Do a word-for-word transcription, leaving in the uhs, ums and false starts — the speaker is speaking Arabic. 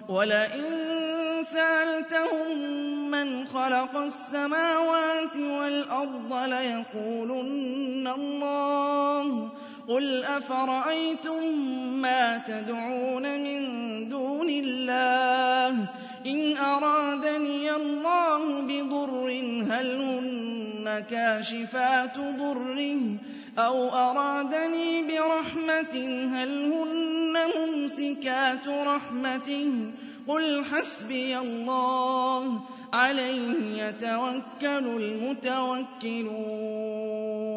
وَلَئِن سَأَلْتَهُم مَّنْ خَلَقَ السَّمَاوَاتِ وَالْأَرْضَ لَيَقُولُنَّ اللَّهُ ۚ قُلْ أَفَرَأَيْتُم مَّا تَدْعُونَ مِن دُونِ اللَّهِ إِنْ أَرَادَنِيَ اللَّهُ بِضُرٍّ هَلْ هُنَّ كَاشِفَاتُ ضُرِّهِ أَوْ أَرَادَنِي بِرَحْمَةٍ هَلْ هُنَّ مُمْسِكَاتُ رَحْمَتِهِ قُلْ حَسْبِيَ اللَّهُ ۖ عَلَيْهِ يَتَوَكَّلُ الْمُتَوَكِّلُونَ